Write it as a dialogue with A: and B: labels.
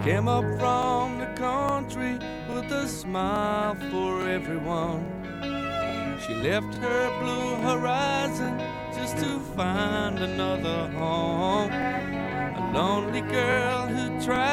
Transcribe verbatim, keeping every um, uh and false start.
A: Came up from the country with a smile for everyone. She left her blue horizon just to find another home. A lonely girl who tried